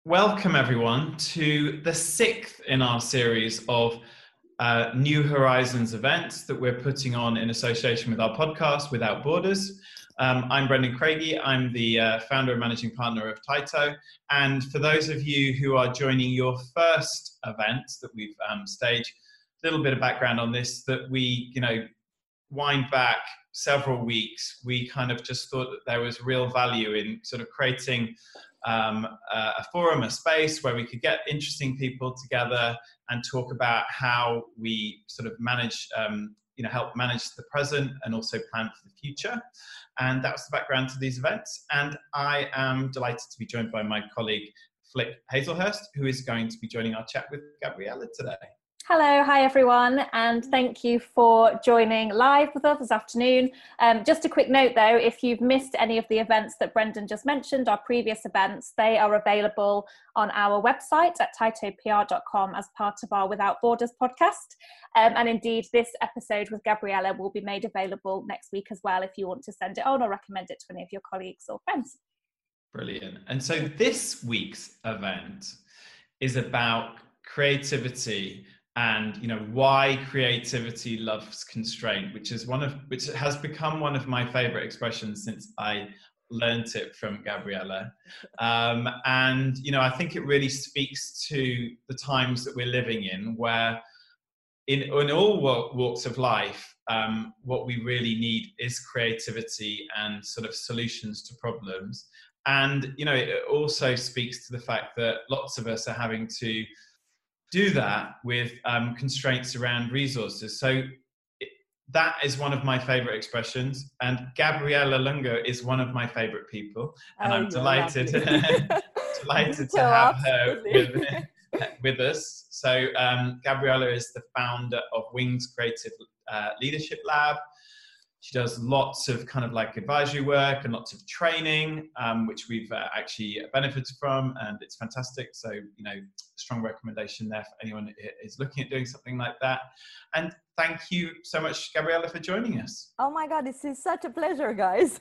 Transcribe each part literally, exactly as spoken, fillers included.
Welcome everyone to the sixth in our series of uh, New Horizons events that we're putting on in association with our podcast, Without Borders. Um, I'm Brendan Craigie. I'm the uh, founder and managing partner of Taito. And for those of you who are joining your first event that we've um, staged, a little bit of background on this, that we, you know, wind back several weeks, we kind of just thought that there was real value in sort of creating um, a, a forum, a space where we could get interesting people together and talk about how we sort of manage, um, you know, help manage the present and also plan for the future. And that's the background to these events. And I am delighted to be joined by my colleague, Flick Hazelhurst, who is going to be joining our chat with Gabriella today. Hello, hi everyone, and thank you for joining live with us this afternoon. Um, just a quick note though, if you've missed any of the events that Brendan just mentioned, our previous events, they are available on our website at taito p r dot com as part of our Without Borders podcast. Um, and indeed, this episode with Gabriella will be made available next week as well if you want to send it on or recommend it to any of your colleagues or friends. Brilliant. And so this week's event is about creativity and, you know, why creativity loves constraint, which is one of which has become one of my favorite expressions since I learned it from Gabriella. Um, and, you know, I think it really speaks to the times that we're living in, where in, in all walks of life, um, what we really need is creativity and sort of solutions to problems. And, you know, it also speaks to the fact that lots of us are having to do that with um, constraints around resources. So it, that is one of my favorite expressions. And Gabriella Lungo is one of my favorite people. And oh, I'm delighted, delighted to have her with, with us. So um, Gabriella is the founder of Wings Creative uh, Leadership Lab. She does lots of kind of like advisory work and lots of training, um, which we've uh, actually benefited from, and it's fantastic. So, you know, strong recommendation there for anyone who is looking at doing something like that. And thank you so much, Gabriella, for joining us. Oh my God, this is such a pleasure, guys.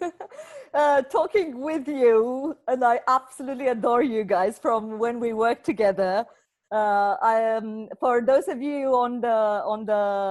uh, talking with you, and I absolutely adore you guys from when we worked together. Uh, I am, for those of you on the on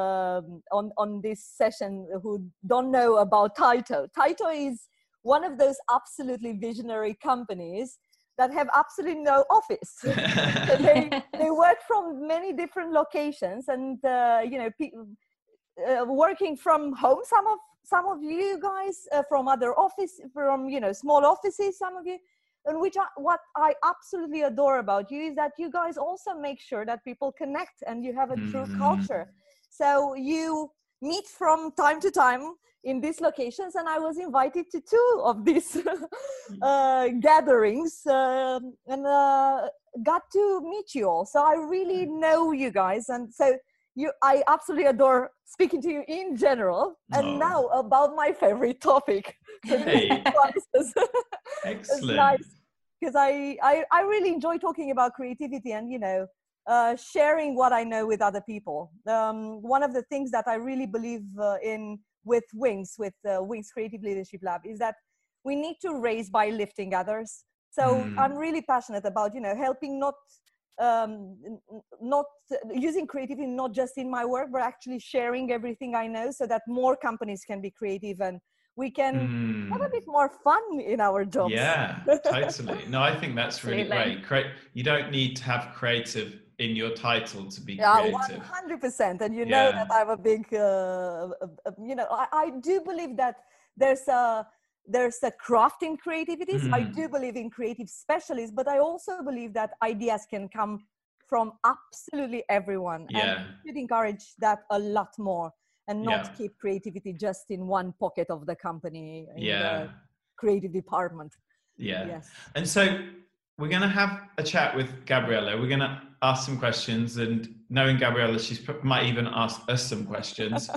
the on on this session who don't know about Taito, Taito is one of those absolutely visionary companies that have absolutely no office. So they they work from many different locations, and uh, you know, pe- uh, working from home. Some of some of you guys uh, from other office, from you know small offices. Some of you. And which I, what I absolutely adore about you is that you guys also make sure that people connect and you have a true mm. culture. So you meet from time to time in these locations, and I was invited to two of these uh, gatherings uh, and uh, got to meet you all. So I really know you guys, and so you, I absolutely adore speaking to you in general. And oh. now about my favorite topic. Hey. Excellent. Nice, because I, I, I really enjoy talking about creativity and, you know, uh, sharing what I know with other people. Um, one of the things that I really believe uh, in with Wings, with uh, Wings Creative Leadership Lab, is that we need to raise by lifting others. So mm. I'm really passionate about, you know, helping not, um, not using creativity, not just in my work, but actually sharing everything I know so that more companies can be creative and we can mm. have a bit more fun in our jobs. Yeah, totally. No, I think that's really great. Cre- you don't need to have creative in your title to be yeah, creative. one hundred percent. And you know yeah. that I'm a big, uh, uh, you know, I, I do believe that there's a, there's a craft in creativity. Mm. I do believe in creative specialists, but I also believe that ideas can come from absolutely everyone. Yeah. And I should encourage that a lot more. And not yeah. keep creativity just in one pocket of the company, in yeah. the creative department. Yeah. Yes. And so we're going to have a chat with Gabriella. We're going to ask some questions, and knowing Gabriella, she might even ask us some questions.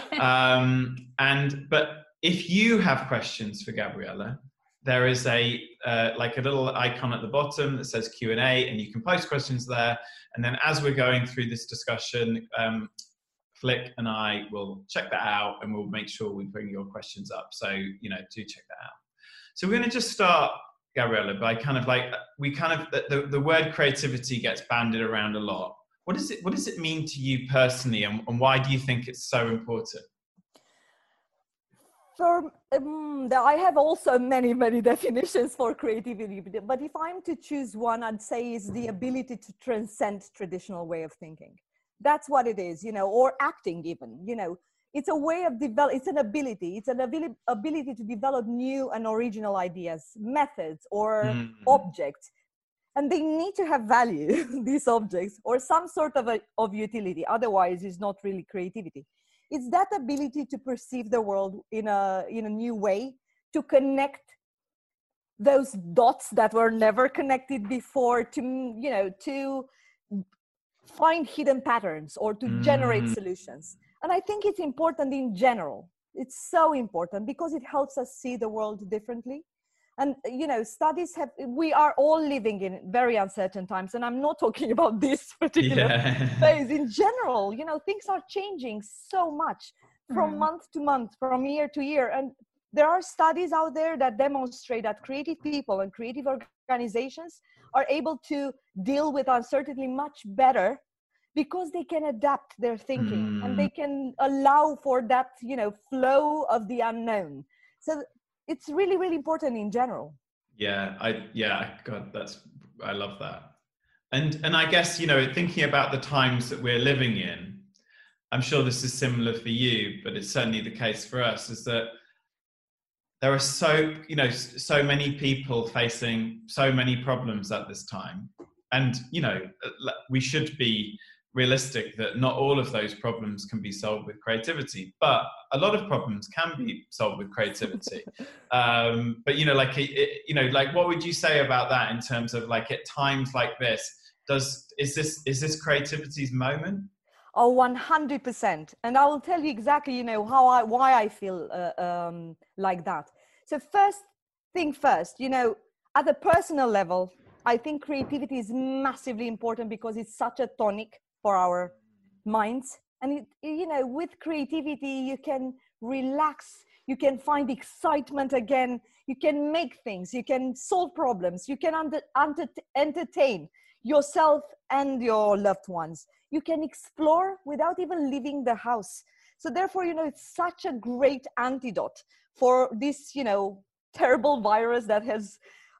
um, and but if you have questions for Gabriella, there is a uh, like a little icon at the bottom that says Q and A, and you can post questions there. And then as we're going through this discussion, um, Flick and I will check that out, and we'll make sure we bring your questions up. So, you know, do check that out. So we're going to just start Gabriella, by kind of like, we kind of, the, the word creativity gets bandied around a lot. What does it, what does it mean to you personally, and, and why do you think it's so important? For, um, I have also many, many definitions for creativity, but if I'm to choose one, I'd say is the ability to transcend traditional way of thinking. That's what it is, you know, or acting even, you know, it's a way of develop, it's an ability, it's an ability, ability to develop new and original ideas, methods, or mm. objects. And they need to have value, these objects, or some sort of, a, of utility. Otherwise, it's not really creativity. It's that ability to perceive the world in a, in a new way, to connect those dots that were never connected before, to, you know, to find hidden patterns or to mm. generate solutions. And I think it's important in general. It's so important because it helps us see the world differently. And, you know, studies have, we are all living in very uncertain times. And I'm not talking about this particular yeah. phase. In general, you know, things are changing so much from mm-hmm. month to month, from year to year. And there are studies out there that demonstrate that creative people and creative organizations are able to deal with uncertainty much better because they can adapt their thinking mm. and they can allow for that, you know, flow of the unknown. So it's really, really important in general. Yeah, I, yeah, God, that's, I love that. And, and I guess, you know, thinking about the times that we're living in, I'm sure this is similar for you, but it's certainly the case for us, is that there are so, you know, so many people facing so many problems at this time. And, you know, we should be realistic that not all of those problems can be solved with creativity, but a lot of problems can be solved with creativity. um, but, you know, like, it, you know, like, what would you say about that in terms of like, at times like this, does, is this, is this creativity's moment? Oh, one hundred percent. And I will tell you exactly, you know, how I, why I feel uh, um, like that. So first thing first, you know, at a personal level, I think creativity is massively important because it's such a tonic for our minds. And, it, you know, with creativity, you can relax, you can find excitement again, you can make things, you can solve problems, you can under, under, entertain yourself and your loved ones. You can explore without even leaving the house. So therefore, you know, it's such a great antidote for this, you know, terrible virus that has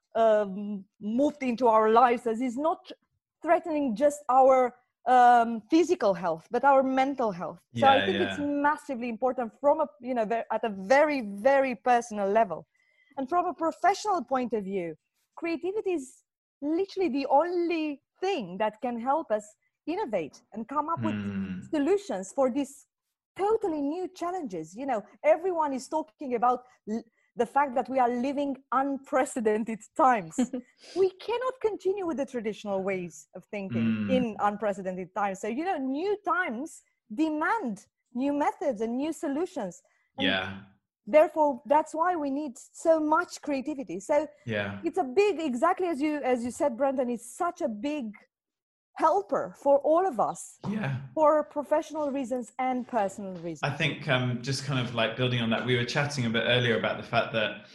um, moved into our lives, as is not threatening just our um, physical health, but our mental health. So yeah, I think yeah. it's massively important from a, you know, at a very, very personal level. And from a professional point of view, creativity is literally the only thing that can help us innovate and come up with mm. solutions for these totally new challenges. You know, everyone is talking about l- the fact that we are living unprecedented times. We cannot continue with the traditional ways of thinking mm. in unprecedented times. So, you know, new times demand new methods and new solutions. And yeah. therefore, that's why we need so much creativity. So yeah. it's a big, exactly as you, as you said, Brendan, it's such a big helper for all of us, yeah, for professional reasons and personal reasons. I think um, just kind of like building on that, we were chatting a bit earlier about the fact that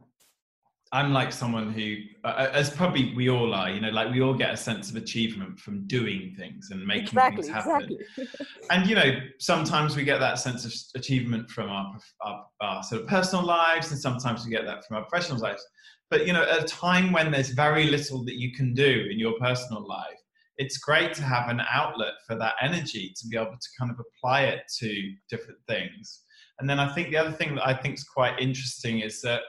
I'm like someone who, uh, as probably we all are, you know, like we all get a sense of achievement from doing things and making exactly, things happen. Exactly. And, you know, sometimes we get that sense of achievement from our, our, our sort of personal lives, and sometimes we get that from our professional lives. But, you know, at a time when there's very little that you can do in your personal life, it's great to have an outlet for that energy to be able to kind of apply it to different things. And then I think the other thing that I think is quite interesting is that,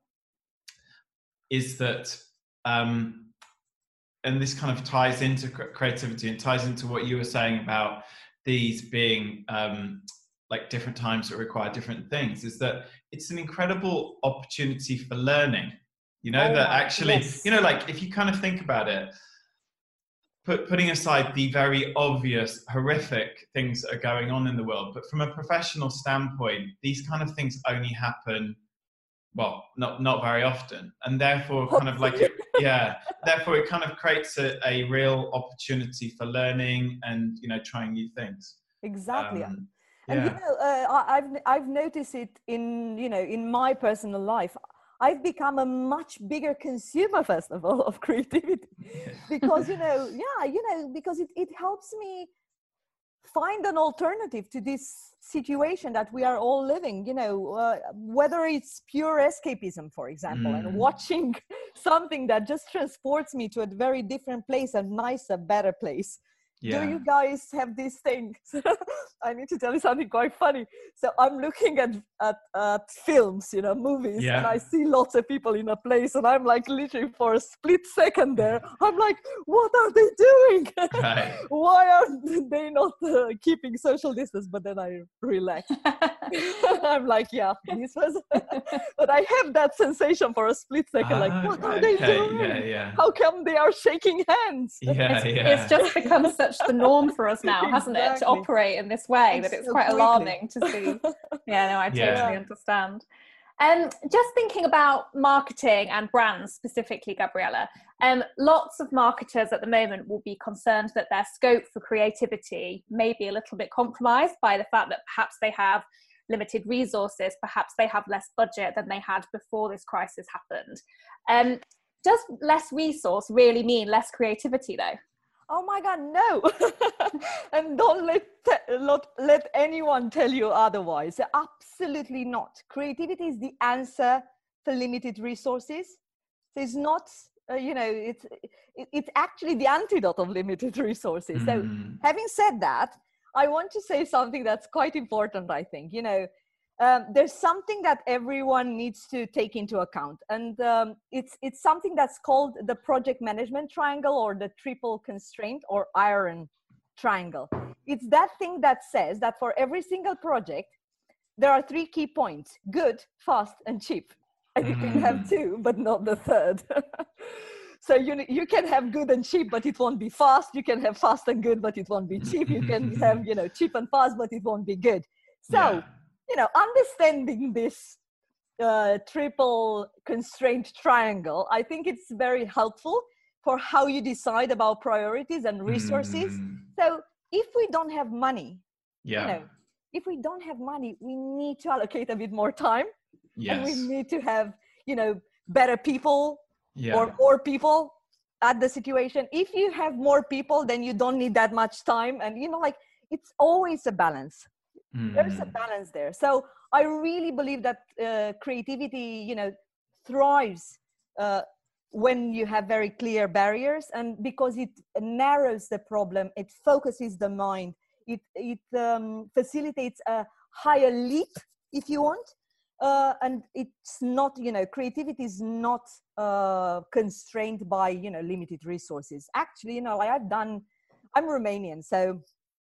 is that, um, and this kind of ties into creativity and ties into what you were saying about these being um, like different times that require different things, is that it's an incredible opportunity for learning, you know, oh, that actually, yes. you know, like if you kind of think about it, Put, putting aside the very obvious, horrific things that are going on in the world, but from a professional standpoint, these kind of things only happen, well, not not very often, and therefore, kind of like, it, yeah, therefore, it kind of creates a, a real opportunity for learning and, you know, trying new things. Exactly. Um, and yeah. you know, uh, I've I've noticed it in, you know, in my personal life. I've become a much bigger consumer, first of all, of creativity, because, you know, yeah, you know, because it, it helps me find an alternative to this situation that we are all living, you know, uh, whether it's pure escapism, for example, mm. and watching something that just transports me to a very different place, a nicer, better place. Yeah. Do you guys have these things? I need to tell you something quite funny. So I'm looking at, at, at films, you know, movies, yeah. and I see lots of people in a place, and I'm like literally for a split second there, I'm like, what are they doing? Right. Why are they not uh, keeping social distance? But then I relax. I'm like, yeah, this was, but I have that sensation for a split second, ah, like, what are okay. they doing? Yeah, yeah. How come they are shaking hands? Yeah, it's, yeah. it's just become such the norm for us now, hasn't exactly. it, to operate in this way, it's that it's so quite quickly. Alarming to see. Yeah, no, I totally yeah. understand. Um, just thinking about marketing and brands specifically, Gabriella, um, lots of marketers at the moment will be concerned that their scope for creativity may be a little bit compromised by the fact that perhaps they have limited resources, perhaps they have less budget than they had before this crisis happened. Um, does less resource really mean less creativity though? Oh my God, no. And don't let, let, let anyone tell you otherwise. Absolutely not. Creativity is the answer for limited resources. It's not, uh, you know, it's, it, it's actually the antidote of limited resources. Mm. So having said that, I want to say something that's quite important, I think. You know, um, there's something that everyone needs to take into account. And um, it's, it's something that's called the project management triangle, or the triple constraint, or iron triangle. It's that thing that says that for every single project, there are three key points: good, fast, and cheap. And you can have two, but not the third. So you, you can have good and cheap, but it won't be fast. You can have fast and good, but it won't be cheap. You can have, you know, cheap and fast, but it won't be good. So, yeah. you know, understanding this uh, triple constraint triangle, I think it's very helpful for how you decide about priorities and resources. Mm. So if we don't have money, yeah. you know, if we don't have money, we need to allocate a bit more time. Yes. And we need to have, you know, better people, yeah. or more people at the situation. If you have more people, then you don't need that much time. And, you know, like, it's always a balance. Mm. There's a balance there. So I really believe that uh, creativity, you know, thrives uh, when you have very clear barriers, and because it narrows the problem, it focuses the mind, it, it um, facilitates a higher leap, if you want. Uh, and it's not, you know, creativity is not uh, constrained by, you know, limited resources. Actually, you know, like I've done, I'm Romanian, so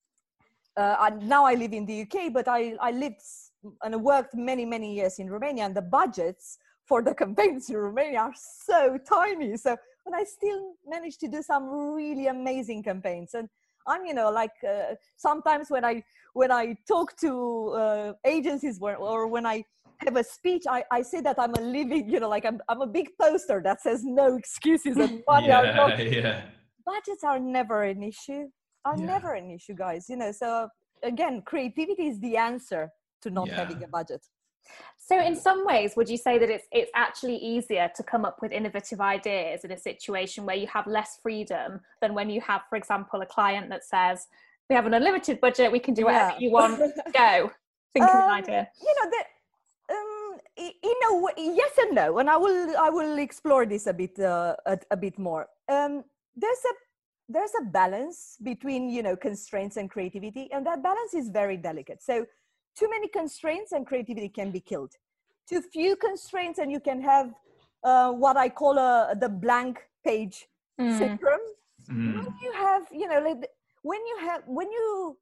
uh, I, now I live in the U K, but I, I lived and worked many, many years in Romania, and the budgets for the campaigns in Romania are so tiny. So, and I still managed to do some really amazing campaigns. And I'm, you know, like uh, sometimes when I, when I talk to uh, agencies where, or when I have a speech, I, I say that I'm a living, you know, like I'm, I'm a big poster that says no excuses and money yeah, are not. Yeah. Budgets are never an issue, are yeah. never an issue, guys. You know, so again, creativity is the answer to not yeah. having a budget. So in some ways, would you say that it's it's actually easier to come up with innovative ideas in a situation where you have less freedom than when you have, for example, a client that says, we have an unlimited budget, we can do whatever yeah. you want, go, think um, of an idea. You know, the, um, in a way, yes and no, and I will I will explore this a bit uh, a, a bit more. Um, there's a there's a balance between, you know, constraints and creativity, and that balance is very delicate. So too many constraints and creativity can be killed. Too few constraints and you can have uh, what I call a, the blank page mm. syndrome. Mm. When you have, you know, like when you have, when you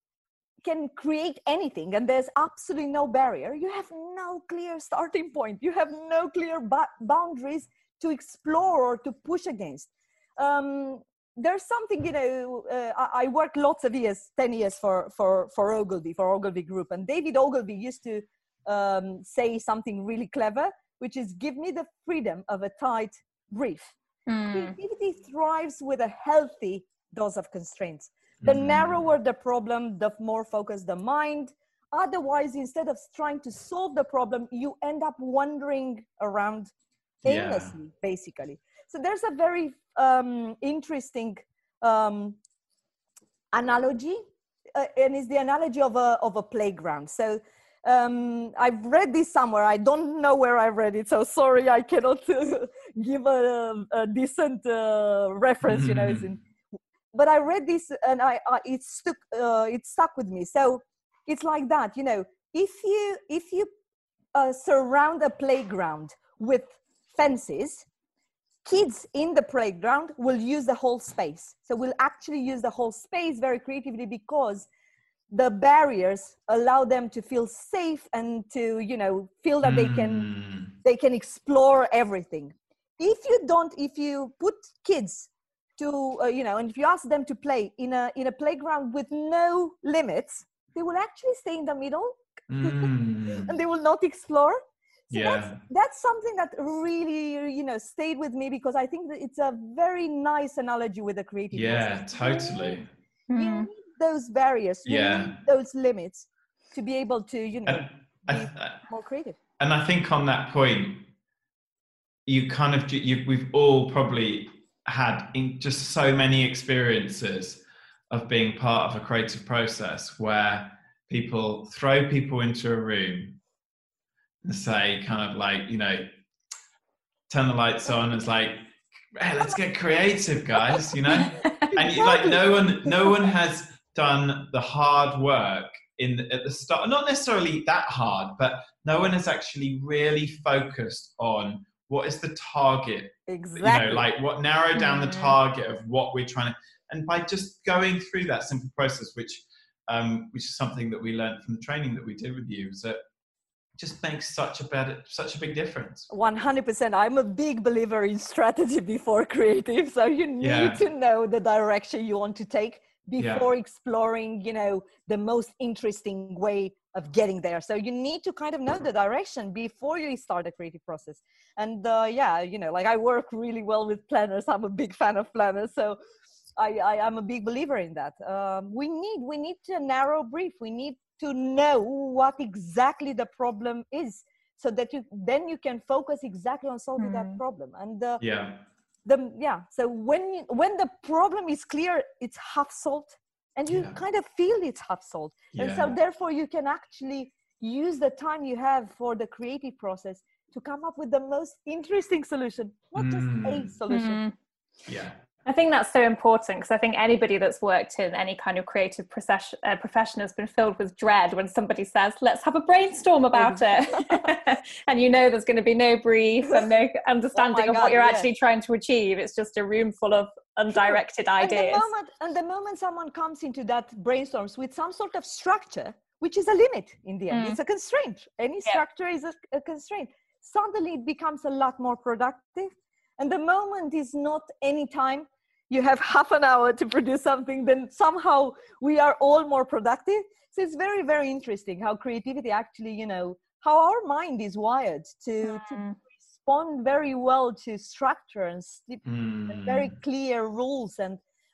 can create anything and there's absolutely no barrier, you have no clear starting point. You have no clear ba- boundaries to explore or to push against. Um, There's something, you know, uh, I, I worked lots of years, ten years for, for, for Ogilvy, for Ogilvy Group. And David Ogilvy used to um, say something really clever, which is give me the freedom of a tight brief. Mm. Creativity thrives with a healthy dose of constraints. The mm. narrower the problem, the more focused the mind. otherwise, instead of trying to solve the problem, you end up wandering around aimlessly, yeah. basically. So there's a very um, interesting um, analogy, uh, and it's the analogy of a of a playground. So um, I've read this somewhere. I don't know where I read it, so sorry, I cannot uh, give a, a decent uh, reference. You know, it's in, but I read this and I, I it stuck uh, it stuck with me. So it's like that. You know, if you if you uh, surround a playground with fences, kids in the playground will use the whole space. So we'll actually use the whole space very creatively, because the barriers allow them to feel safe and to, you know, feel that mm. they can they can explore everything. If you don't, if you put kids to, uh, you know, and if you ask them to play in a in a playground with no limits, they will actually stay in the middle mm. and they will not explore. So yeah. that's, that's something that really, you know, stayed with me, because I think that it's a very nice analogy with the creative yeah, process. Totally. You need, you need those barriers, you yeah. need those limits to be able to, you know, and, be I, more creative. And I think on that point, you kind of, you, we've all probably had in just so many experiences of being part of a creative process where people throw people into a room and say, kind of like, you know, turn the lights on. It's like, hey, let's get creative, guys, you know? And you, like, no one, no one has done the hard work in the, at the start, not necessarily that hard, but no one has actually really focused on what is the target, exactly. you know, like what narrow down mm-hmm. the target of what we're trying to, and by just going through that simple process, which, um, which is something that we learned from the training that we did with you, is that just makes such a bad, such a big difference. one hundred percent. I'm a big believer in strategy before creative. So you need yeah. to know the direction you want to take before yeah. exploring, you know, the most interesting way of getting there. So you need to kind of know the direction before you start the creative process. And uh, yeah, you know, like I work really well with planners. I'm a big fan of planners. So I, I, I'm a big believer in that. Um, we need, we need to narrow brief. We need to know what exactly the problem is, so that you then you can focus exactly on solving mm. that problem. And uh, yeah, the yeah. So when you, when the problem is clear, it's half solved, and you yeah. kind of feel it's half solved. Yeah. And so therefore, you can actually use the time you have for the creative process to come up with the most interesting solution, not mm. just a solution. Mm. Yeah. I think that's so important, because I think anybody that's worked in any kind of creative process, uh, profession has been filled with dread when somebody says, let's have a brainstorm about it. And you know there's going to be no brief and no understanding oh of God, what you're yeah. actually trying to achieve. It's just a room full of undirected sure. ideas. And the, moment, and the moment someone comes into that brainstorms with some sort of structure, which is a limit in the end, mm. it's a constraint. Any yeah. structure is a, a constraint. Suddenly it becomes a lot more productive. And the moment is not any time. You have half an hour to produce something, then somehow we are all more productive. So it's very, very interesting how creativity actually, you know, how our mind is wired to, mm. to respond very well to structure and, mm. and very clear rules. And,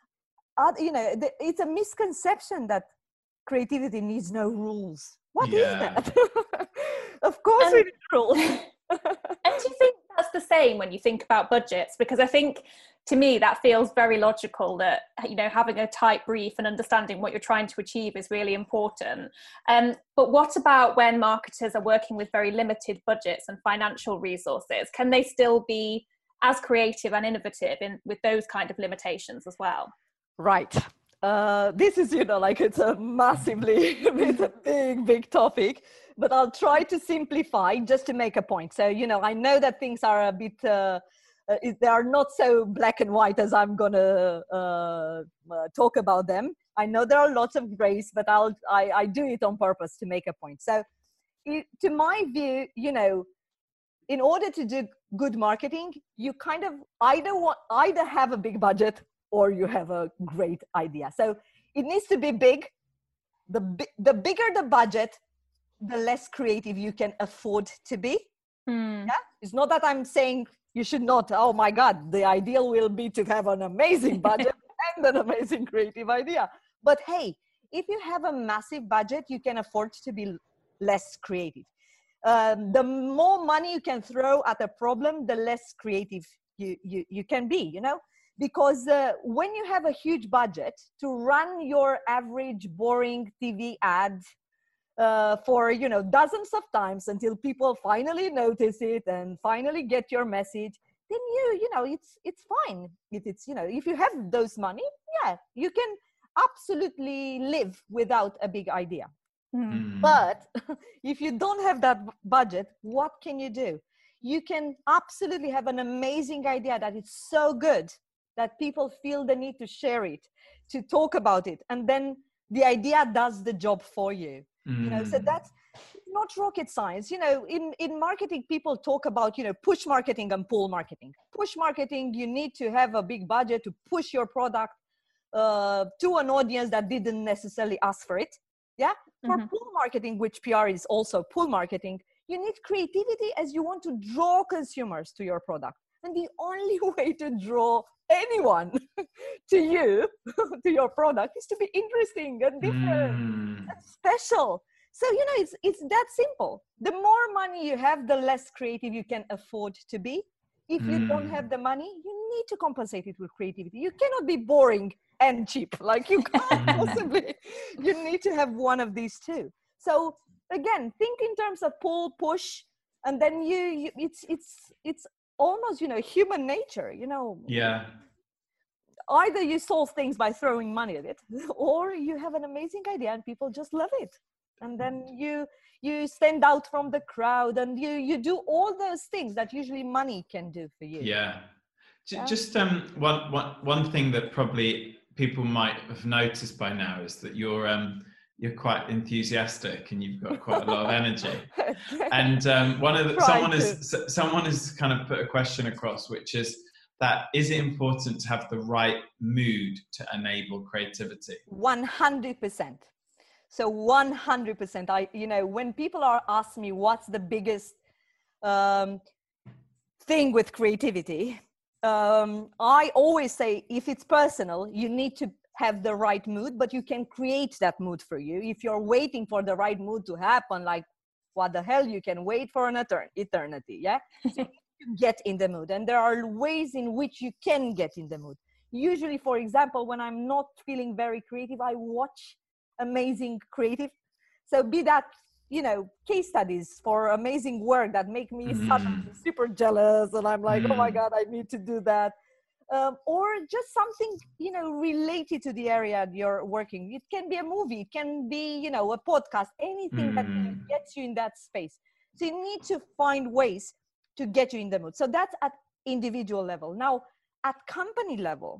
uh, you know, the, it's a misconception that creativity needs no rules. What yeah. is that? Of course and, we need rules. And do you think that's the same when you think about budgets? Because I think, to me, that feels very logical that, you know, having a tight brief and understanding what you're trying to achieve is really important. Um, but what about when marketers are working with very limited budgets and financial resources? Can they still be as creative and innovative in with those kind of limitations as well? Right. Uh, this is, you know, like it's a massively, it's a big, big topic, but I'll try to simplify just to make a point. So, you know, I know that things are a bit... Uh, Uh, they are not so black and white as I'm gonna uh, uh, talk about them. I know there are lots of grays, but I'll I, I do it on purpose to make a point. So, it, to my view, you know, in order to do good marketing, you kind of either want, either have a big budget or you have a great idea. So it needs to be big. The the bigger the budget, the less creative you can afford to be. Mm. Yeah, it's not that I'm saying you should not, oh my God, the ideal will be to have an amazing budget and an amazing creative idea. But hey, If you have a massive budget, you can afford to be less creative. Um, the more money you can throw at a problem, the less creative you, you, you can be, you know, because uh, when you have a huge budget to run your average boring T V ad uh, for, you know, dozens of times until people finally notice it and finally get your message, then you, you know, it's, it's fine. If it's, you know, if you have those money, yeah, you can absolutely live without a big idea. Mm. But if you don't have that b- budget, what can you do? You can absolutely have an amazing idea that is so good that people feel the need to share it, to talk about it, and then the idea does the job for you. Mm. You know, so that's not rocket science. You know, in in marketing, people talk about, you know, push marketing and pull marketing. Push marketing, you need to have a big budget to push your product uh, to an audience that didn't necessarily ask for it. Yeah. For Mhm. pull marketing, which P R is also pull marketing, you need creativity as you want to draw consumers to your product. And the only way to draw anyone to you, to your product, is to be interesting and different Mm. and special. So, you know, it's, it's that simple. The more money you have, the less creative you can afford to be. If you Mm. don't have the money, you need to compensate it with creativity. You cannot be boring and cheap. Like, you can't possibly. You need to have one of these two. So again, think in terms of pull, push, and then you, you it's it's it's almost, you know, human nature. You know, Yeah. either you solve things by throwing money at it, or you have an amazing idea and people just love it, and then you you stand out from the crowd, and you you do all those things that usually money can do for you. Yeah. J- Yeah. Just um, one, one, one thing that probably people might have noticed by now is that you're um, you're quite enthusiastic and you've got quite a lot of energy. And um, one of the, Try someone to. is s- someone has kind of put a question across, which is that is it important to have the right mood to enable creativity? one hundred percent. So one hundred percent. I, you know, when people are asking me what's the biggest um, thing with creativity, um, I always say, if it's personal, you need to have the right mood, but you can create that mood for you. If you're waiting for the right mood to happen, like, what the hell, you can wait for an etern- eternity. Yeah. So you need to get in the mood. And there are ways in which you can get in the mood. Usually, for example, when I'm not feeling very creative, I watch amazing creative. So be that, you know, case studies for amazing work that make me Mm. suddenly super jealous. And I'm like, Mm. oh my God, I need to do that. Um, or just something, you know, related to the area you're working. It can be a movie, it can be, you know, a podcast, anything that Mm. gets you in that space. So you need to find ways to get you in the mood. So that's at individual level. Now, at company level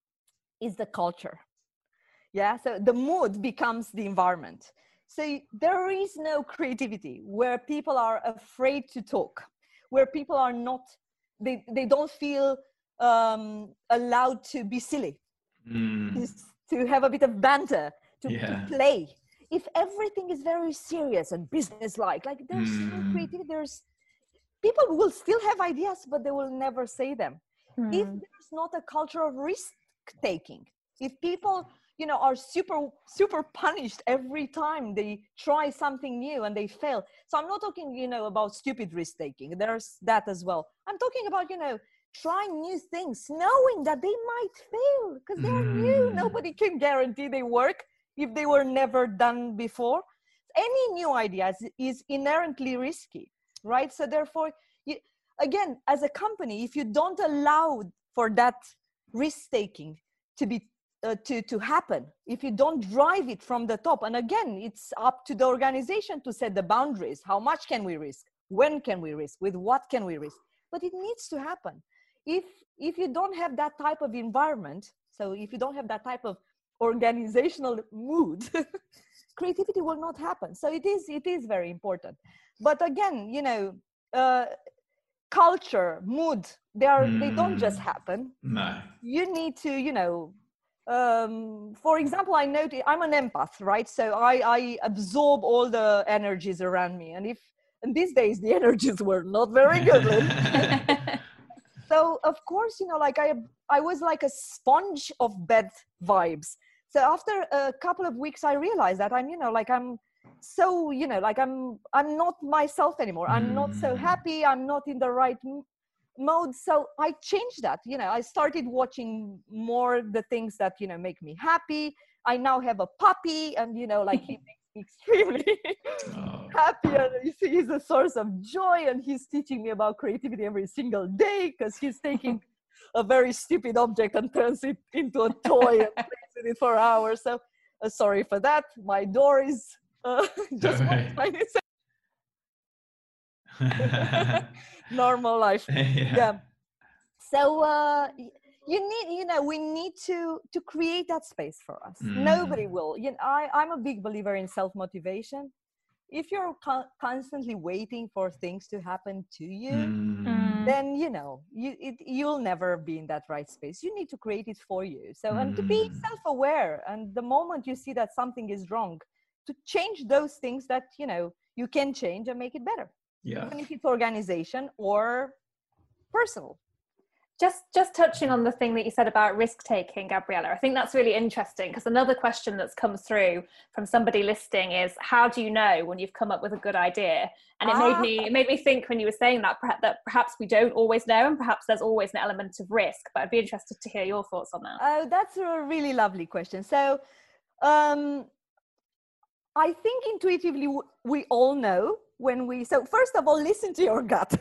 is the culture. Yeah, so the mood becomes the environment. So there is no creativity where people are afraid to talk, where people are not, they, they don't feel um, allowed to be silly, Mm. to, to have a bit of banter, to, Yeah. to play. If everything is very serious and business-like, like there's no Mm. creativity, there's, people will still have ideas, but they will never say them. Hmm. If there's not a culture of risk-taking, if people, you know, are super, super punished every time they try something new and they fail. So I'm not talking, you know, about stupid risk-taking. There's that as well. I'm talking about, you know, trying new things, knowing that they might fail because they're new. Mm. Nobody can guarantee they work if they were never done before. Any new idea is, is inherently risky, right? So therefore, you, again, as a company, if you don't allow for that risk-taking to be uh, to to happen, if you don't drive it from the top, and again, it's up to the organization to set the boundaries. How much can we risk? When can we risk? With what can we risk? But it needs to happen. If if you don't have that type of environment, so if you don't have that type of organizational mood, creativity will not happen. So it is it is very important. But again, you know, uh, culture, mood, they are mm. they don't just happen. No. You need to, you know, um, for example, I notice I'm an empath, right? So I, I absorb all the energies around me. And if, and these days the energies were not very good. So of course, you know, like I, I was like a sponge of bad vibes So after a couple of weeks, I realized that I'm, you know, like I'm so, you know, like I'm, I'm not myself anymore. I'm not so happy. I'm not in the right m- mode. So I changed that. You know, I started watching more the things that, you know, make me happy. I now have a puppy, and, you know, like he makes me extremely Oh. happy, and you see, he's a source of joy, and he's teaching me about creativity every single day, because he's taking a very stupid object and turns it into a toy and plays with it for hours. So uh, sorry for that. My door is uh, just one tiny second. Normal life. Yeah. Yeah. So uh, you need, you know, we need to to create that space for us. Mm. Nobody will. You know, I I'm a big believer in self-motivation. If you're co- constantly waiting for things to happen to you, Mm. then, you know, you it, you'll never be in that right space. You need to create it for you. So, and to be Mm. self-aware, and the moment you see that something is wrong, to change those things that, you know, you can change and make it better. Yeah. Even if it's organization or personal. Just, just touching on the thing that you said about risk taking, Gabriella, I think that's really interesting, because another question that's come through from somebody listening is, how do you know when you've come up with a good idea? And it Ah. made me, it made me think when you were saying that, perhaps, that perhaps we don't always know, and perhaps there's always an element of risk. But I'd be interested to hear your thoughts on that. Oh, that's a really lovely question. So, um, I think intuitively w- we all know when we. So first of all, listen to your gut.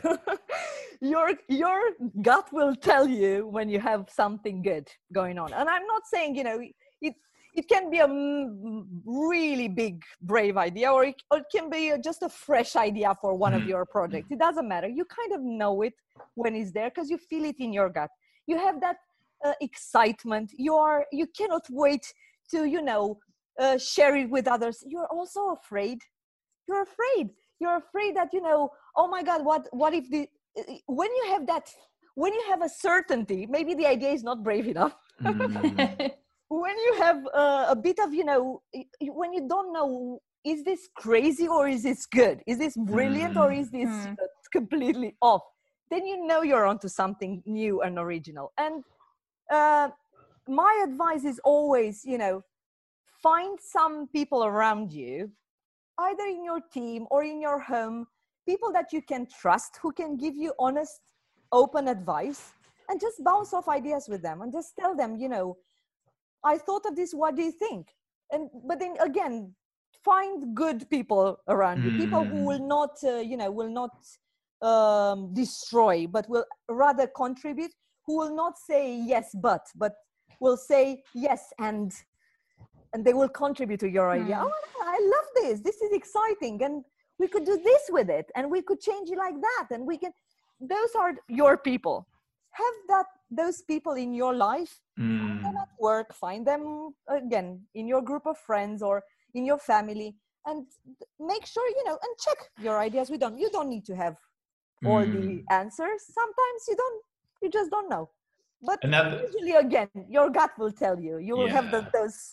your your gut will tell you when you have something good going on. And I'm not saying, you know, it it can be a m- really big, brave idea, or it, or it can be just a fresh idea for one of your projects. It doesn't matter. You kind of know it when it's there because you feel it in your gut. You have that uh, excitement. You are you cannot wait to, you know, uh, share it with others. You're also afraid. You're afraid. You're afraid that, you know, oh my God, what what if the when you have that, when you have a certainty, maybe the idea is not brave enough. Mm. When you have uh, a bit of, you know, when you don't know, is this crazy or is this good? Is this brilliant Mm. or is this Mm. uh, completely off? Then you know you're onto something new and original. And uh, my advice is always, you know, find some people around you, either in your team or in your home, people that you can trust, who can give you honest, open advice, and just bounce off ideas with them and just tell them, you know, I thought of this, what do you think? And but then again, find good people around you, people who will not, uh, you know, will not um, destroy, but will rather contribute, who will not say yes, but, but will say yes, and and they will contribute to your idea. Mm. Oh, I love this. This is exciting. And we could do this with it. And we could change it like that. And we can, those are your people. Have that, those people in your life. Mm. Find them at work. Find them, again, in your group of friends or in your family. And make sure, you know, and check your ideas with them. You don't need to have all Mm. the answers. Sometimes you don't, you just don't know. But Another- usually, again, your gut will tell you. You will have the, Yeah. those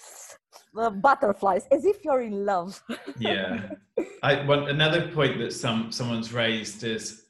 uh, butterflies, as if you're in love. Yeah. I one another point that some someone's raised is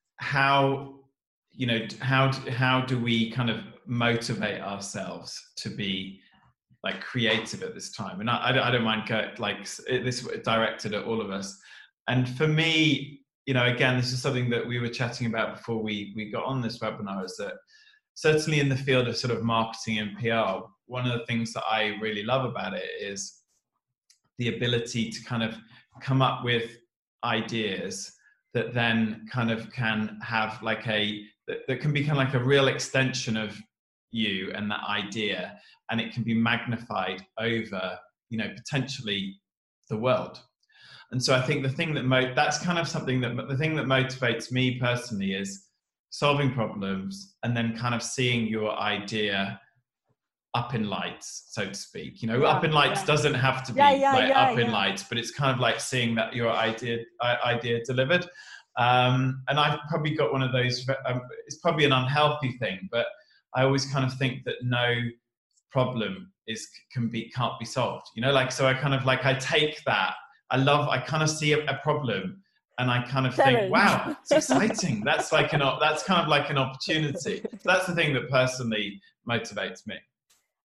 how, you know, how how do we kind of motivate ourselves to be like creative at this time? And I, I don't, I don't mind go, like this directed at all of us. And for me, you know, again, this is something that we were chatting about before we we got on this webinar, is that certainly in the field of sort of marketing and P R, one of the things that I really love about it is the ability to kind of come up with ideas that then kind of can have like a, that, that can become like a real extension of you and that idea, and it can be magnified over, you know, potentially the world. And so I think the thing that, mo- that's kind of something that, the thing that motivates me personally is solving problems and then kind of seeing your idea up in lights, so to speak. You know, Yeah, up in lights yeah. doesn't have to be Yeah, yeah, like yeah, up in yeah. lights, but it's kind of like seeing that your idea idea delivered. Um, and I've probably got one of those, um, it's probably an unhealthy thing, but I always kind of think that no problem is can be can't be solved. You know, like, so I kind of like, I take that, I love, I kind of see a, a problem and I kind of Challenge. think, wow, it's exciting. That's like an, that's kind of like an opportunity. So that's the thing that personally motivates me.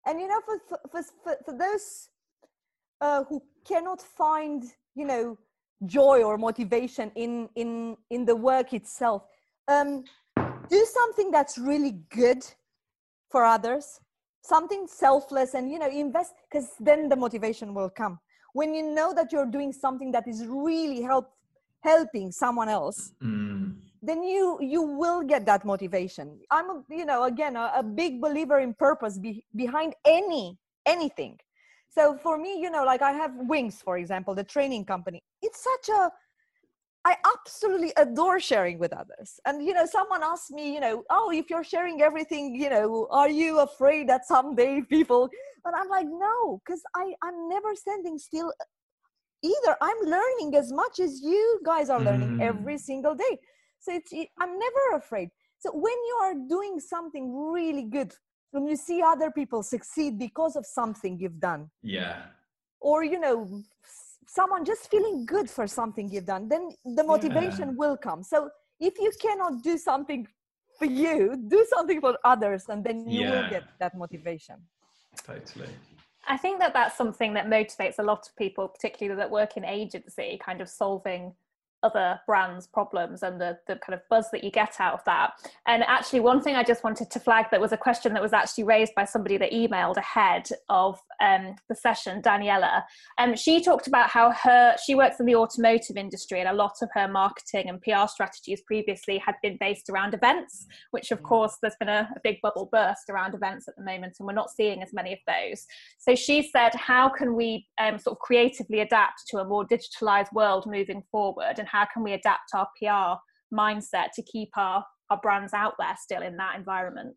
And, you know, for, for, for, for those uh, who cannot find, you know, joy or motivation in, in, in the work itself, um, do something that's really good for others, something selfless, and, you know, invest, because then the motivation will come. When you know that you're doing something that is really help, helping someone else, mm. then you you will get that motivation. I'm, a, you know, again, a, a big believer in purpose be, behind any anything. So for me, you know, like I have Wings, for example, the training company. It's such a, I absolutely adore sharing with others. And, you know, someone asked me, you know, oh, if you're sharing everything, you know, are you afraid that someday people, and I'm like, no, because I I'm never standing still either. I'm learning as much as you guys are learning mm. every single day. So it's, I'm never afraid. So when you are doing something really good, when you see other people succeed because of something you've done, yeah, or, you know, someone just feeling good for something you've done, then the motivation yeah. will come. So if you cannot do something for you, do something for others, and then you yeah. will get that motivation. Totally. I think that that's something that motivates a lot of people, particularly that work in agency, kind of solving other brands' problems and the, the kind of buzz that you get out of that. And actually, one thing I just wanted to flag that was a question that was actually raised by somebody that emailed ahead of um, the session, Daniela. Um, she talked about how her, she works in the automotive industry, and a lot of her marketing and P R strategies previously had been based around events, which of course there's been a, a big bubble burst around events at the moment, and we're not seeing as many of those. So she said, how can we um, sort of creatively adapt to a more digitalized world moving forward? And how can we adapt our P R mindset to keep our, our brands out there still in that environment?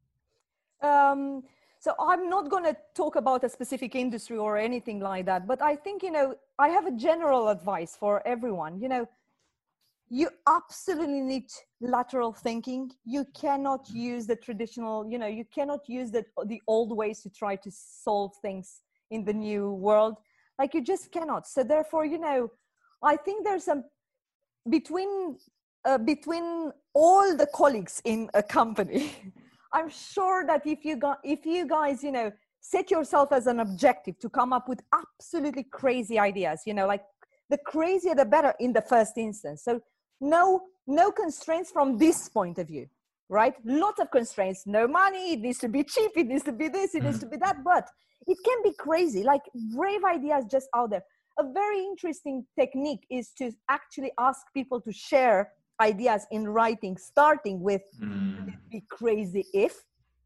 Um, so I'm not going to talk about a specific industry or anything like that, but I think, you know, I have a general advice for everyone. You know, you absolutely need lateral thinking. You cannot use the traditional, you know, you cannot use the, the old ways to try to solve things in the new world. Like, you just cannot. So therefore, you know, I think there's some between uh, between all the colleagues in a company, I'm sure that if you got if you guys, you know, set yourself as an objective to come up with absolutely crazy ideas, you know, like the crazier the better in the first instance. So no no constraints from this point of view, right? Lots of constraints. No money. It needs to be cheap. It needs to be this. It needs to be that. But it can be crazy. Like, brave ideas just out there. A very interesting technique is to actually ask people to share ideas in writing, starting with mm. be crazy if.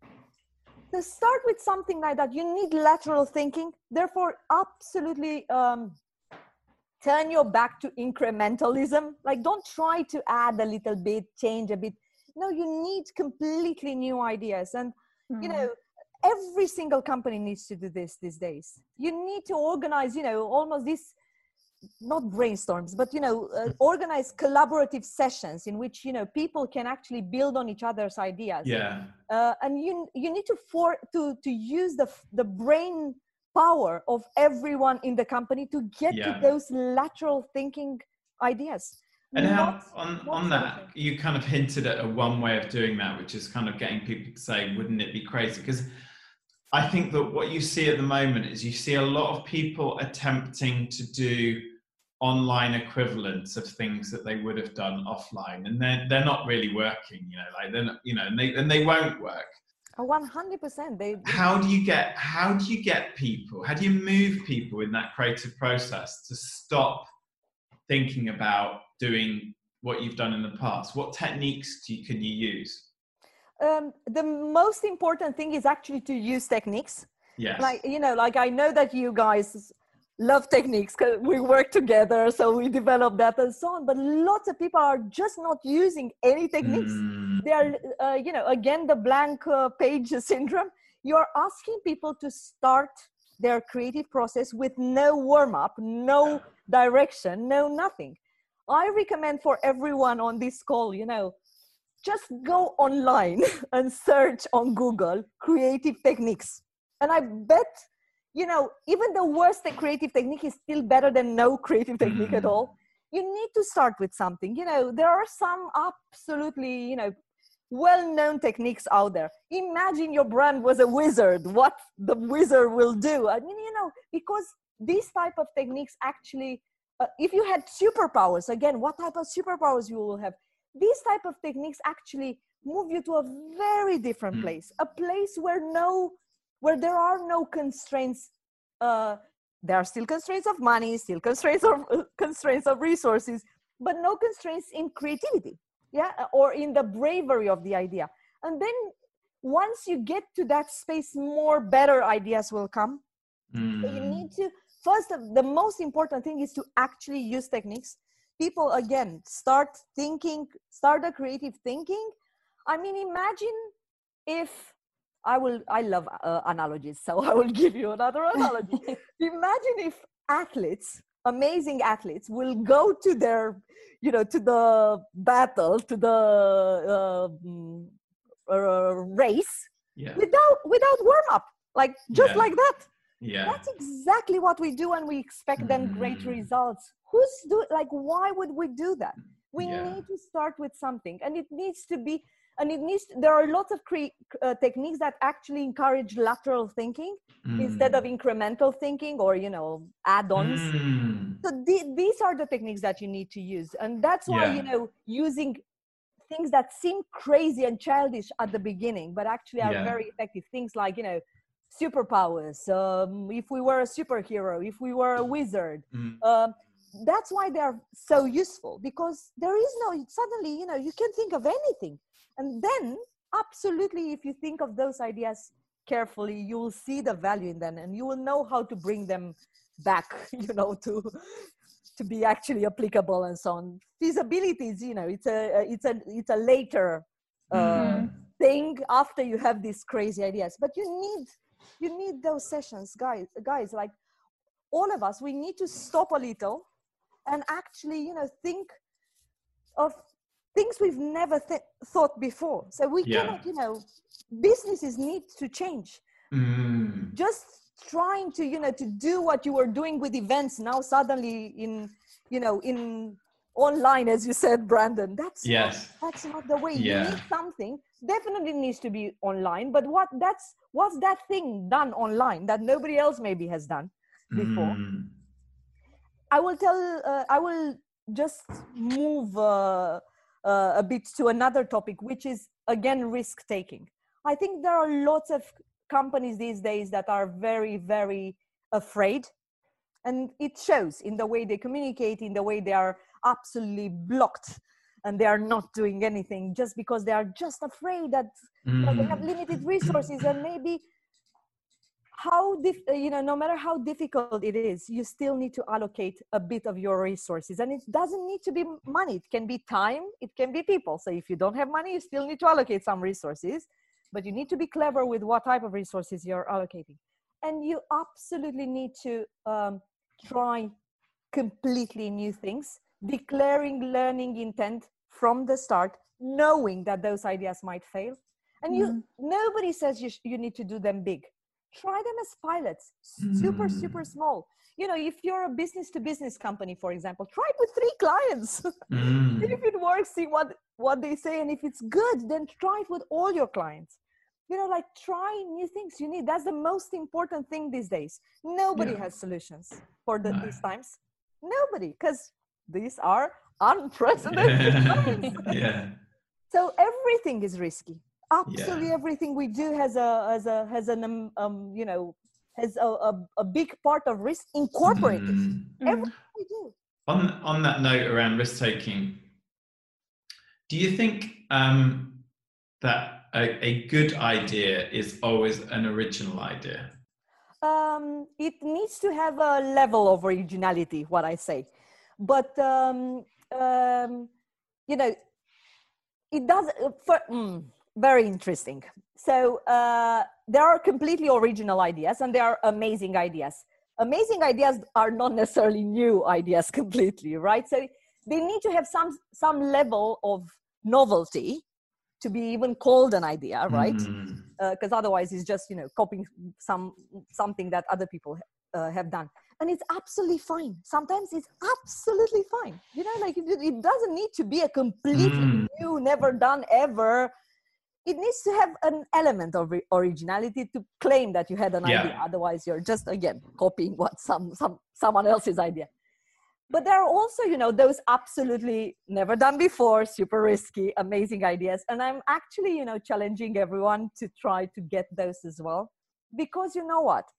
To start with something like that, you need lateral thinking. Therefore, absolutely um, turn your back to incrementalism. Like, don't try to add a little bit, change a bit. No, you need completely new ideas. And, mm. you know, every single company needs to do this these days. You need to organize, you know, almost this, not brainstorms, but, you know, uh, organize collaborative sessions in which, you know, people can actually build on each other's ideas. Yeah. Uh, and you you need to for to to use the the brain power of everyone in the company to get yeah. to those lateral thinking ideas. And how, on, on that, you kind of hinted at a one way of doing that, which is kind of getting people to say, wouldn't it be crazy? Because I think that what you see at the moment is you see a lot of people attempting to do online equivalents of things that they would have done offline, and they're, they're not really working, you know, like they're not, you know, and they, and they won't work. one hundred percent. They, they... How do you get, how do you get people, how do you move people in that creative process to stop thinking about doing what you've done in the past? What techniques do you, can you use? Um, the most important thing is actually to use techniques. Yes. Like, you know, like I know that you guys love techniques because we work together, so we develop that and so on. But lots of people are just not using any techniques. Mm. They are, uh, you know, again, the blank uh, page syndrome. You are asking people to start their creative process with no warm-up, no direction, no nothing. I recommend for everyone on this call, you know, just go online and search on Google creative techniques. And I bet, you know, even the worst creative technique is still better than no creative technique mm. at all. You need to start with something. You know, there are some absolutely, you know, well-known techniques out there. Imagine your brand was a wizard, what the wizard will do. I mean, you know, because these type of techniques actually, uh, if you had superpowers, again, what type of superpowers you will have? These type of techniques actually move you to a very different Mm. place, a place where no, where there are no constraints. Uh, there are still constraints of money, still constraints of uh, constraints of resources, but no constraints in creativity, yeah, or in the bravery of the idea. And then once you get to that space, more better ideas will come. Mm. So you need to, first, the most important thing is to actually use techniques. People, again, start thinking, start a creative thinking. I mean, imagine if, I will, I love uh, analogies, so I will give you another analogy. Imagine if athletes, amazing athletes, will go to their, you know, to the battle, to the uh, uh, race Yeah. without, without warm up, like just Yeah. like that. Yeah. That's exactly what we do, and we expect then great Mm. results. Who's do like? Why would we do that? We Yeah. need to start with something, and it needs to be, and it needs. There are lots of cre- uh, techniques that actually encourage lateral thinking Mm. instead of incremental thinking, or you know, add-ons. Mm. So the, these are the techniques that you need to use, and that's why Yeah. you know using things that seem crazy and childish at the beginning, but actually are Yeah. very effective. Things like you know. Superpowers, um, if we were a superhero, if we were a wizard, Mm. um, that's why they're so useful, because there is no, suddenly, you know, you can think of anything. And then absolutely, if you think of those ideas carefully, you will see the value in them, and you will know how to bring them back, you know, to to be actually applicable and so on. Feasibility is, you know, it's a it's a it's a later uh, Mm. thing after you have these crazy ideas. But you need you need those sessions, guys. Guys, like all of us, we need to stop a little and actually, you know, think of things we've never th- thought before. So we Yeah. cannot, you know, businesses need to change. Mm. Just trying to, you know, to do what you were doing with events now suddenly in, you know, in online, as you said, Brandon, that's Yes. not, that's not the way. Yeah. You need something, definitely needs to be online, but what that's, what's that thing done online that nobody else maybe has done before? Mm. I will tell, uh, I will just move uh, uh, a bit to another topic, which is, again, risk taking. I think there are lots of companies these days that are very, very afraid. And it shows in the way they communicate, in the way they are absolutely blocked and they are not doing anything just because they are just afraid that Mm. you know, they have limited resources, and maybe how, dif- uh, you know, no matter how difficult it is, you still need to allocate a bit of your resources. And it doesn't need to be money. It can be time, it can be people. So if you don't have money, you still need to allocate some resources, but you need to be clever with what type of resources you're allocating. And you absolutely need to um, try completely new things, declaring learning intent from the start, knowing that those ideas might fail. And you, Mm. nobody says you, sh- you need to do them big. Try them as pilots, super, Mm. super small. You know, if you're a business to business company, for example, try it with three clients. Mm. If it works, see what, what they say. And if it's good, then try it with all your clients. You know, like try new things. You need, that's the most important thing these days. Nobody Yeah. has solutions for the, No. these times. Nobody, because these are unprecedented times. Yeah. So everything is risky. Absolutely Yeah. everything we do has a has a has an um, um you know has a, a, a big part of risk incorporated. Mm. Everything we do. On on that note around risk taking, do you think um, that a, a good idea is always an original idea? Um, it needs to have a level of originality, what I say, but um, um, you know, it does. uh, For, mm, very interesting. So uh, there are completely original ideas, and there are amazing ideas. Amazing ideas are not necessarily new ideas completely, right? So they need to have some some level of novelty to be even called an idea, right? Mm. Because uh, otherwise it's just, you know, copying some something that other people uh, have done. And it's absolutely fine. Sometimes it's absolutely fine. You know, like it, it doesn't need to be a completely Mm. new, never done ever, it needs to have an element of re- originality to claim that you had an Yeah. idea. Otherwise, you're just, again, copying what some, some someone else's idea. But there are also, you know, those absolutely never done before, super risky, amazing ideas. And I'm actually, you know, challenging everyone to try to get those as well. Because you know what?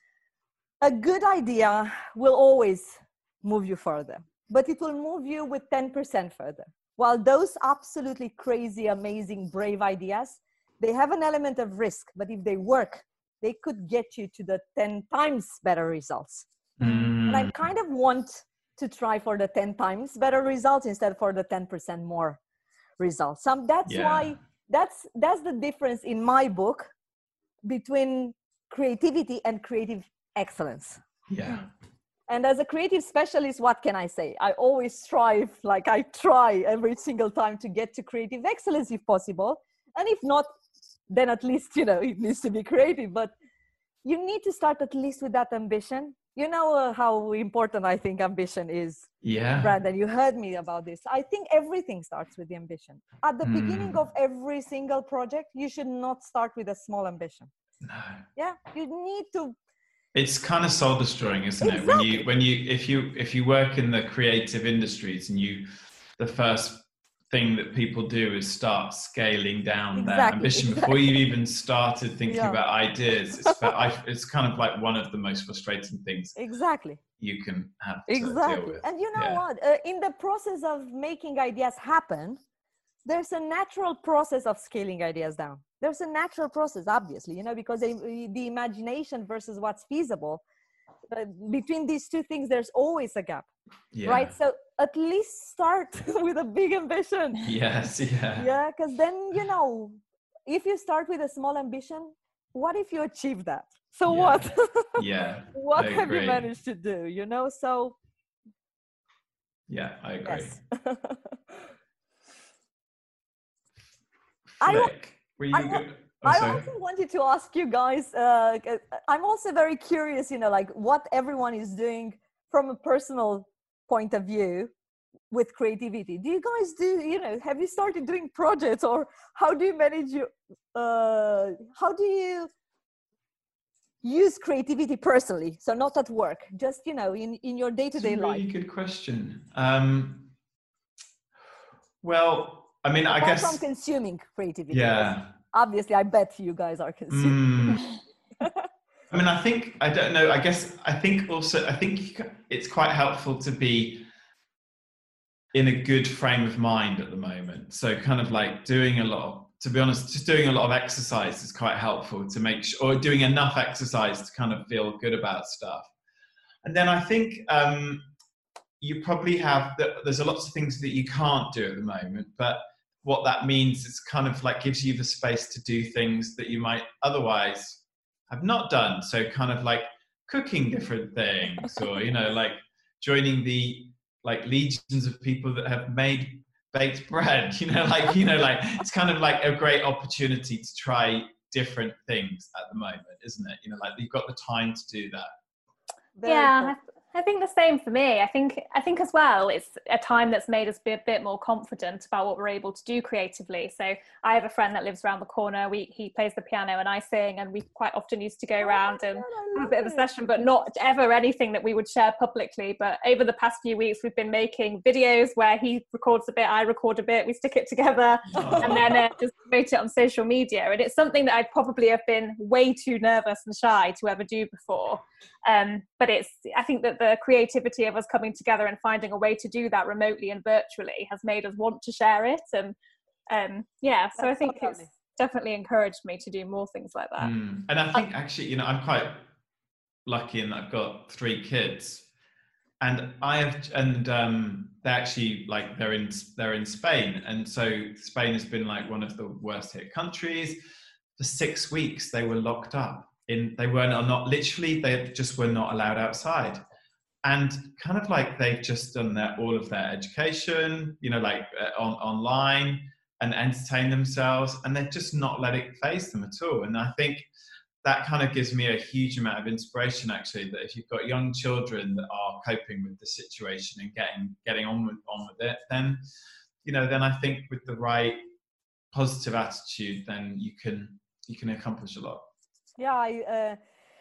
A good idea will always move you further, but it will move you with ten percent further. While those absolutely crazy, amazing, brave ideas, they have an element of risk, but if they work, they could get you to the ten times better results. Mm. And I kind of want to try for the ten times better results instead for the ten percent more results. So that's Yeah. why, that's, that's the difference in my book between creativity and creative excellence. Yeah. And as a creative specialist, what can I say? I always strive, like I try every single time to get to creative excellence if possible. And if not, then at least, you know, it needs to be creative. But you need to start at least with that ambition. You know uh, how important I think ambition is, Yeah. Brandon. You heard me about this. I think everything starts with the ambition. At the Mm. beginning of every single project, you should not start with a small ambition. No. Yeah, you need to. It's kind of soul destroying, isn't it? When you, when you, if you, if you work in the creative industries and you, the first thing that people do is start scaling down Exactly, their ambition exactly. before you've even started thinking Yeah. about ideas. It's, about, I, it's kind of like one of the most frustrating things Exactly. you can have to deal Exactly. with. And you know Yeah. what? Uh, in the process of making ideas happen, there's a natural process of scaling ideas down. There's a natural process, obviously, you know, because they, the imagination versus what's feasible, uh, between these two things, there's always a gap, Yeah. right? So at least start with a big ambition. Yes. Yeah. Yeah, because then, you know, if you start with a small ambition, what if you achieve that? So Yeah. what? Yeah. What I have you agree. managed to do, you know? So, Yeah, I agree. yes. I wa- Flick, were you I wa- good? Oh, I sorry. also wanted to ask you guys, uh, I'm also very curious, you know, like what everyone is doing from a personal point of view with creativity. Do you guys do, you know, have you started doing projects, or how do you manage your, uh, how do you use creativity personally? So not at work, just, you know, in, in your It's day-to-day a really life. good question. Um, well, I mean, I Apart guess, from consuming creativity. yeah. Obviously, I bet you guys are consuming. Mm. I mean, I think, I don't know, I guess, I think also, I think you ca- it's quite helpful to be in a good frame of mind at the moment. So kind of like doing a lot of, to be honest, just doing a lot of exercise is quite helpful to make sure, or doing enough exercise to kind of feel good about stuff. And then I think um, you probably have, the, there's a lots of things that you can't do at the moment, but what that means is kind of like gives you the space to do things that you might otherwise have not done. So kind of like cooking different things, or, you know, like joining the like legions of people that have made baked bread, you know, like, you know, like it's kind of like a great opportunity to try different things at the moment, isn't it? You know, like you've got the time to do that. Very Yeah, cool. I, th- I think the same for me. I think I think as well, it's a time that's made us be a bit more confident about what we're able to do creatively. So I have a friend that lives around the corner. We he plays the piano and I sing, and we quite often used to go Oh my around and God, I have a love bit of a it. session, but not ever anything that we would share publicly. But over the past few weeks, we've been making videos where he records a bit, I record a bit, we stick it together, and then uh, just promote it on social media. And it's something that I'd probably have been way too nervous and shy to ever do before. Um, but it's, I think that the creativity of us coming together and finding a way to do that remotely and virtually has made us want to share it. And um, yeah, so That's I think so it's lovely. definitely encouraged me to do more things like that. Mm. And I think actually, you know, I'm quite lucky in that I've got three kids, and I have, and um, they actually like they're in they're in Spain, and so Spain has been like one of the worst hit countries. For six weeks, they were locked up in. They were not literally. They just were not allowed outside, and kind of like they've just done their all of their education, you know, like uh, on online and entertain themselves, and they've just not let it faze them at all. And I think that kind of gives me a huge amount of inspiration, actually, that if you've got young children that are coping with the situation and getting getting on with on with it, then, you know, then I think with the right positive attitude, then you can you can accomplish a lot. Yeah, I, uh,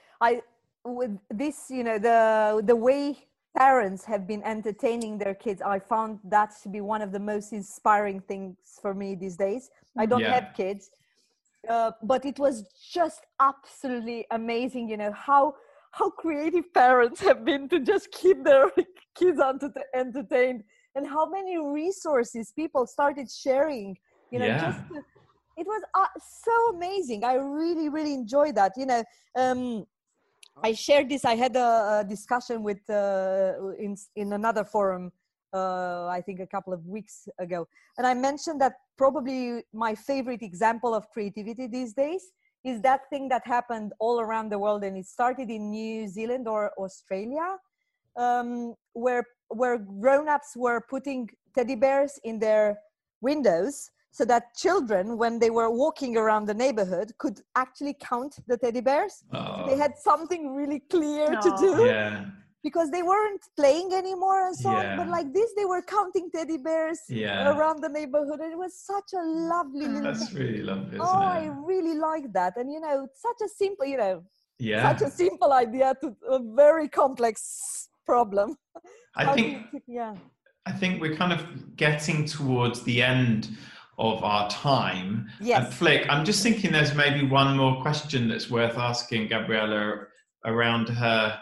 I with this, you know, the the way parents have been entertaining their kids, I found that to be one of the most inspiring things for me these days. I don't Yeah. have kids, uh, but it was just absolutely amazing, you know, how how creative parents have been to just keep their kids enter- entertained, and how many resources people started sharing, you know, Yeah. just to, it was uh, so amazing. I really, really enjoyed that. You know, um, I shared this. I had a, a discussion with uh, in in another forum, uh, I think a couple of weeks ago, and I mentioned that probably my favorite example of creativity these days is that thing that happened all around the world, and it started in New Zealand or Australia, um, where where grown-ups were putting teddy bears in their windows, so that children, when they were walking around the neighborhood, could actually count the teddy bears. Oh. They had something really clear to Aw. do, Yeah. because they weren't playing anymore and so Yeah. on. But like this, they were counting teddy bears Yeah. around the neighborhood. And it was such a lovely Mm. little That's thing. really lovely, isn't Oh, I it? really like that. And, you know, such a simple, you know, Yeah. such a simple idea to a very complex problem. I How do think you- yeah. I think we're kind of getting towards the end of our time. Yes. And Flick, I'm just thinking there's maybe one more question that's worth asking Gabriella around her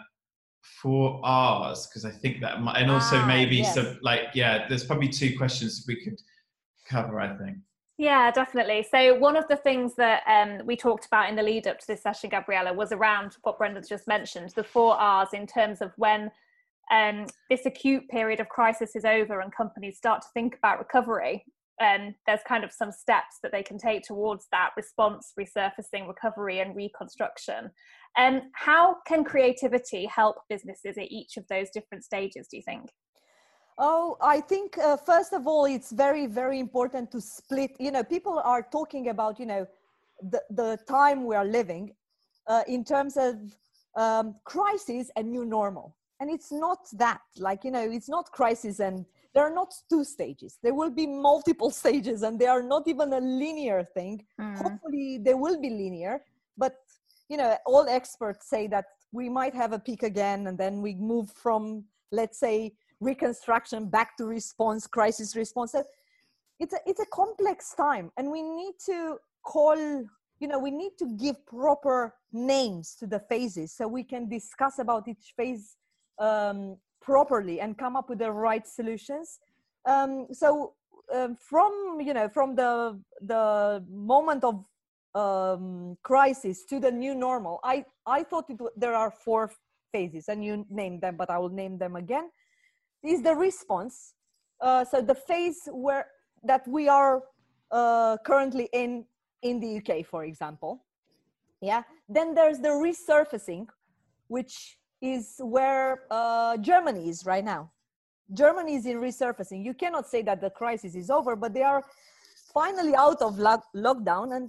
four R's, because I think that might, and also Ah, maybe yes. some, like, yeah, there's probably two questions we could cover, I think. Yeah, definitely. So one of the things that um, we talked about in the lead up to this session, Gabriella, was around what Brendan's just mentioned, the four R's, in terms of when um, this acute period of crisis is over and companies start to think about recovery. And there's kind of some steps that they can take towards that: response, resurfacing, recovery, and reconstruction. And um, how can creativity help businesses at each of those different stages, do you think? Oh, I think, uh, first of all, it's very, very important to split. You know, people are talking about, you know, the, the time we are living uh, in terms of um, crisis and new normal. And it's not that, like, you know, it's not crisis, and there are not two stages. There will be multiple stages, and they are not even a linear thing. Mm. Hopefully they will be linear, but, you know, all experts say that we might have a peak again, and then we move from, let's say, reconstruction back to response, crisis response. So it's a, it's a complex time, and we need to call, you know, we need to give proper names to the phases so we can discuss about each phase um, properly and come up with the right solutions. Um, so um, from, you know, from the, the moment of um, crisis to the new normal, I, I thought it, there are four phases, and you named them, but I will name them again. Is the response. Uh, so the phase where that we are uh, currently in in the U K, for example. Yeah. Then there's the resurfacing, which is where uh, Germany is right now. Germany is in resurfacing. You cannot say that the crisis is over, but they are finally out of lo- lockdown. And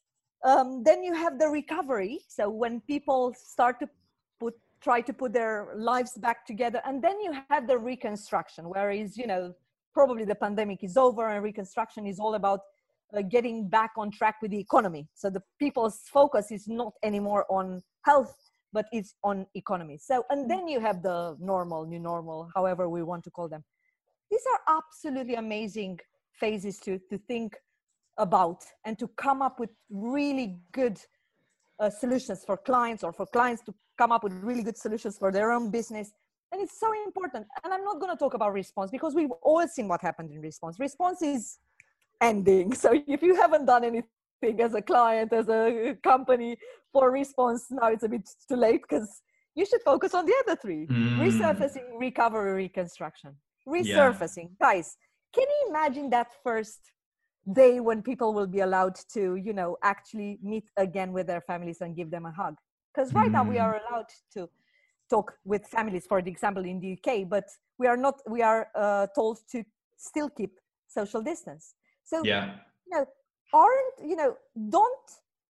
um, then you have the recovery. So when people start to put try to put their lives back together, and then you have the reconstruction, whereas, you know, probably the pandemic is over, and reconstruction is all about uh, getting back on track with the economy. So the people's focus is not anymore on health, but it's on economy. So, and then you have the normal, new normal, however we want to call them. These are absolutely amazing phases to to think about, and to come up with really good Uh, solutions for clients, or for clients to come up with really good solutions for their own business. And it's so important. And I'm not going to talk about response, because we've all seen what happened in response. Response is ending. So if you haven't done anything as a client, as a company for response, now it's a bit too late, because you should focus on the other three. Mm. Resurfacing, recovery, reconstruction. Resurfacing. Yeah. Guys, can you imagine that first day when people will be allowed to, you know, actually meet again with their families and give them a hug? Because right mm. now we are allowed to talk with families, for example, in the U K, but we are not, we are uh, told to still keep social distance. So, yeah. you know, aren't, you know, don't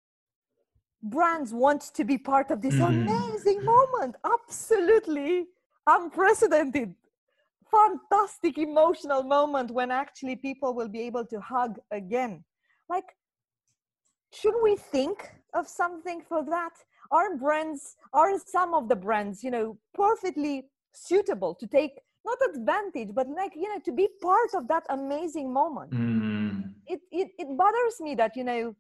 brands want to be part of this mm. amazing moment? Absolutely unprecedented, fantastic emotional moment when actually people will be able to hug again. like, should we think of something for that? Are brands, are some of the brands, you know, perfectly suitable to take, not advantage, but like, you know, to be part of that amazing moment? Mm. It, it, it bothers me that, you know,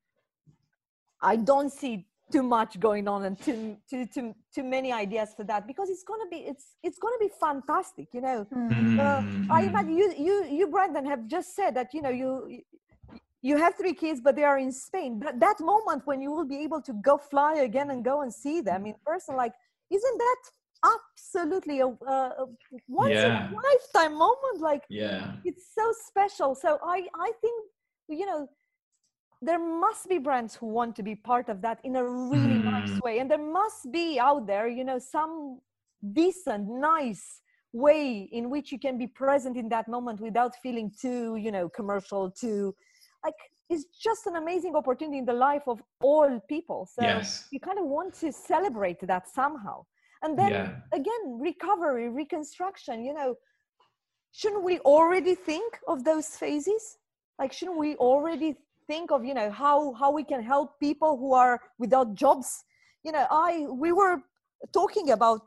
I don't see too much going on and too, too, too, too many ideas for that, because it's going to be, it's, it's going to be fantastic, you know. Mm. Uh, I imagine you, you, you, Brandon, have just said that, you know, you, you have three kids, but they are in Spain. That, that moment when you will be able to go fly again and go and see them in person, like, isn't that absolutely a, a once Yeah. in a lifetime moment? Like, yeah. it's so special. So I, I think, you know, there must be brands who want to be part of that in a really Mm. nice way. And there must be out there, you know, some decent, nice way in which you can be present in that moment without feeling too, you know, commercial, too, like, it's just an amazing opportunity in the life of all people. So Yes. you kind of want to celebrate that somehow. And then Yeah. again, recovery, reconstruction, you know, shouldn't we already think of those phases? Like, shouldn't we already think of, you know, how, how we can help people who are without jobs? You know, I, we were talking about,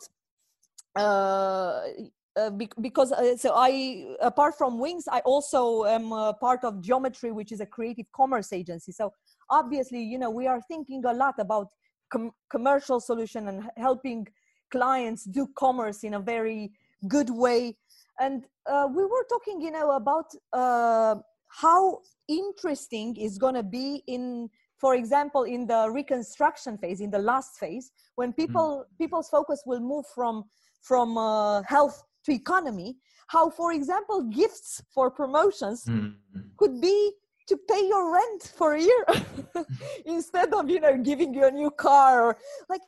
uh, uh, because uh, so I, apart from Wings, I also am a part of Geometry, which is a creative commerce agency. So obviously, you know, we are thinking a lot about com- commercial solution and helping clients do commerce in a very good way. And uh, we were talking, you know, about uh, how interesting is going to be in, for example, in the reconstruction phase, in the last phase, when people mm. people's focus will move from from uh, health to economy. How, for example, gifts for promotions mm. could be to pay your rent for a year instead of, you know, giving you a new car, or like,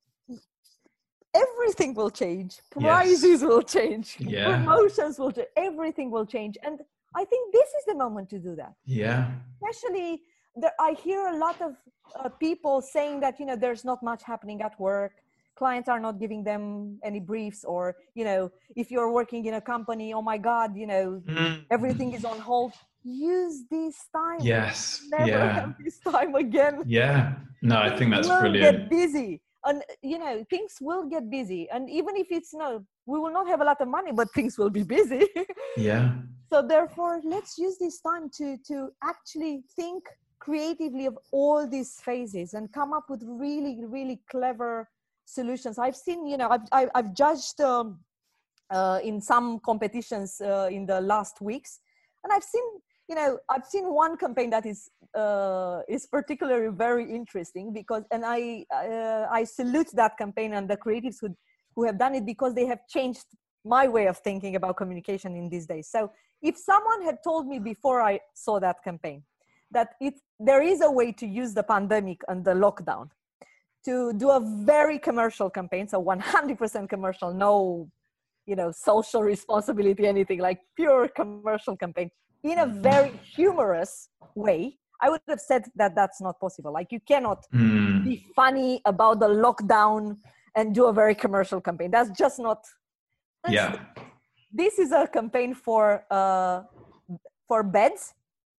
everything will change. Prizes yes. will change. Yeah. Promotions will change. Everything will change. And I think this is the moment to do that. Yeah. Especially, there, I hear a lot of uh, people saying that, you know, there's not much happening at work. Clients are not giving them any briefs, or, you know, if you're working in a company, oh my God, you know, mm. everything is on hold. Use this time. Yes. Never yeah. have this time again. Yeah. No, I think that's we'll brilliant. Get busy. And, you know, things will get busy. And even if it's no, we will not have a lot of money, but things will be busy. Yeah. So therefore, let's use this time to, to actually think creatively of all these phases and come up with really, really clever solutions. I've seen, you know, I've, I've, I've judged um, uh, in some competitions uh, in the last weeks. And I've seen, you know, I've seen one campaign that is uh, is particularly very interesting because, and I uh, I salute that campaign and the creatives who who have done it, because they have changed my way of thinking about communication in these days. So if someone had told me before I saw that campaign that it there is a way to use the pandemic and the lockdown to do a very commercial campaign, so one hundred percent commercial, no, you know, social responsibility, anything, like pure commercial campaign, in a very humorous way, I would have said that that's not possible. Like, you cannot mm. be funny about the lockdown and do a very commercial campaign. That's just not. That's, yeah. This is a campaign for uh, for beds.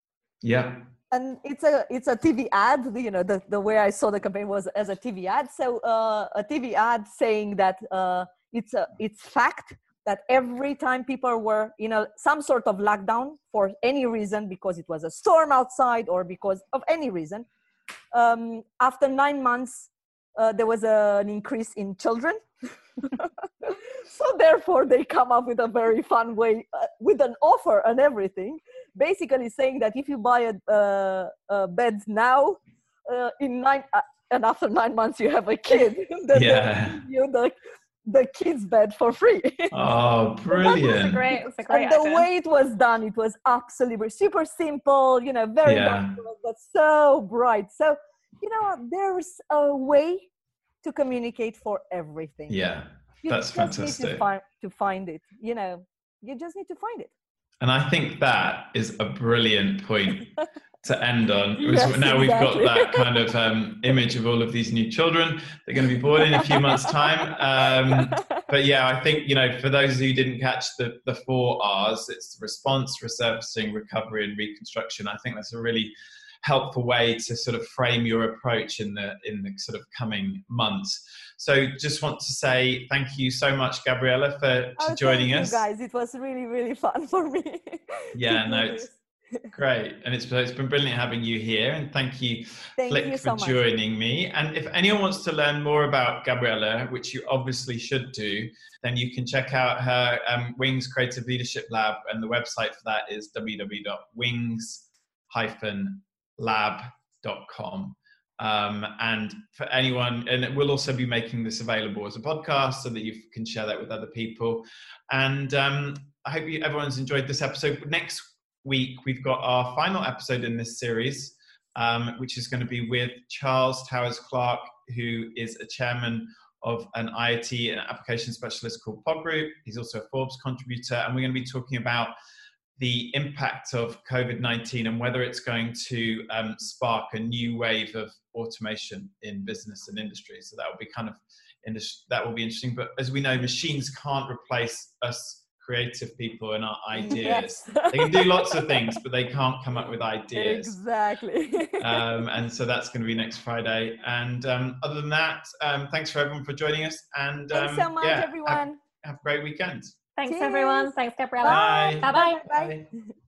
Yeah. And it's a it's a T V ad. You know, the, the way I saw the campaign was as a T V ad. So uh, a T V ad saying that uh, it's a it's fact that every time people were in a some sort of lockdown for any reason, because it was a storm outside or because of any reason, um, after nine months uh, there was a, an increase in children. So therefore they come up with a very fun way uh, with an offer and everything, basically saying that if you buy a, uh, a bed now, uh, in nine uh, and after nine months you have a kid, then yeah. they give you the the kids' bed for free. Oh, brilliant! That's a great, that's a great and the idea. way it was done, it was absolutely super simple. You know, very yeah. natural, but so bright. So, you know, there's a way to communicate for everything. Yeah. You That's just fantastic. Need to, find, to find it, you know, you just need to find it. And I think that is a brilliant point to end on. It was, yes, now exactly. We've got that kind of um, image of all of these new children. They're going to be born in a few months' time. Um, but yeah, I think, you know, for those who didn't catch the, the four R's, it's response, resurfacing, recovery, and reconstruction. I think that's a really helpful way to sort of frame your approach in the in the sort of coming months. So just want to say thank you so much, Gabriella, for, for oh, joining thank us. You guys, it was really, really fun for me. Yeah, no, it's great. And it's, it's been brilliant having you here. And thank you, thank Flick, you for so much. joining me. And if anyone wants to learn more about Gabriella, which you obviously should do, then you can check out her um, Wings Creative Leadership Lab. And the website for that is w w w dot wings dash lab dot com. Um, and for anyone, and it will also be making this available as a podcast so that you can share that with other people. And um, I hope you, everyone's enjoyed this episode. Next week, we've got our final episode in this series, um, which is going to be with Charles Towers Clark, who is a chairman of an I T and application specialist called Pod Group. He's also a Forbes contributor, and we're going to be talking about the impact of COVID nineteen and whether it's going to um, spark a new wave of automation in business and industry. So that will be kind of, that will be interesting. But as we know, machines can't replace us creative people and our ideas. Yes. They can do lots of things, but they can't come up with ideas. Exactly. um, and so that's going to be next Friday. And um, other than that, um, thanks for everyone for joining us. And um, Thanks so much, yeah, everyone. Have, have a great weekend. Thanks, Cheers. everyone. Thanks, Gabriella. Bye. Bye-bye. Bye. Bye.